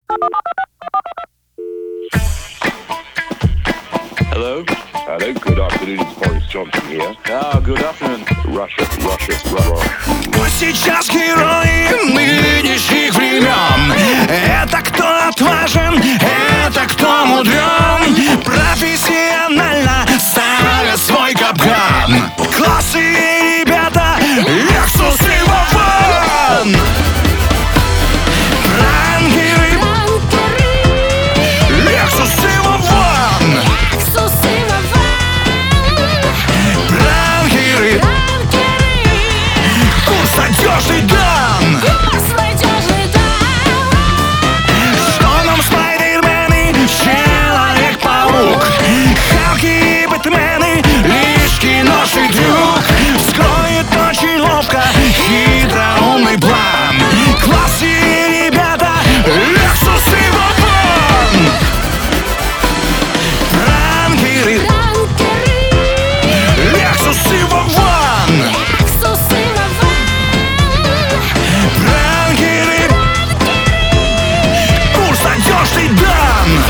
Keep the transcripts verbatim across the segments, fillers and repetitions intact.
Hello? Hello, good afternoon, it's Boris Johnson here. Ah, good afternoon. Russia, Russia, Russia. Кто сейчас герои нынешних времен? Это кто отважен, это кто мудрен, профессионально ставят свой капкан. Классные ребята, Lexus и Вован. Пранкеры, Lexus и Вован. Пранкеры, курс надежный дан. Что нам спайдермены, Человек-паук, Халки и Бэтмены, лишь киношный трюк. Вскроет очень ловко хитроумный план. Классные ребята, Lexus и Вован. Пранкеры, Lexus и Вован. Пранкеры, курс надежный дан.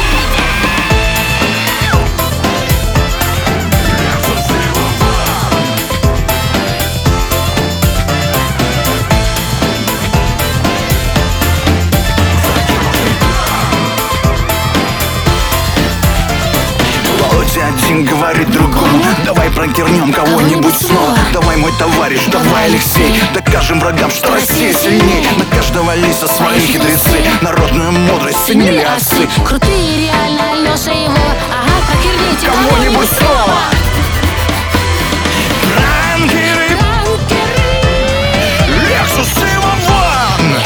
Володя один говорит другому: давай пранкернем кого-нибудь снова. Давай, мой товарищ, давай, Алексей, докажем врагам, что Россия сильней. На каждого лиса свои хитрецы, народную мудрость ценили осы. Крутые реально, Леша его. Ага, прокерните Кого-нибудь снова. Пранкеры, Lexus и Вован.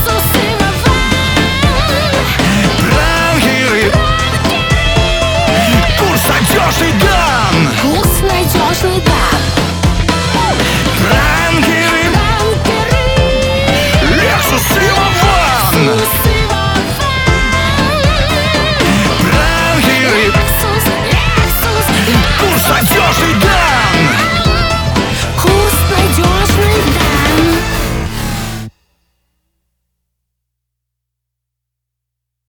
Пранкеры, курс надежный дан. Курс надежный, да. Пранкеры, Lexus и Вован.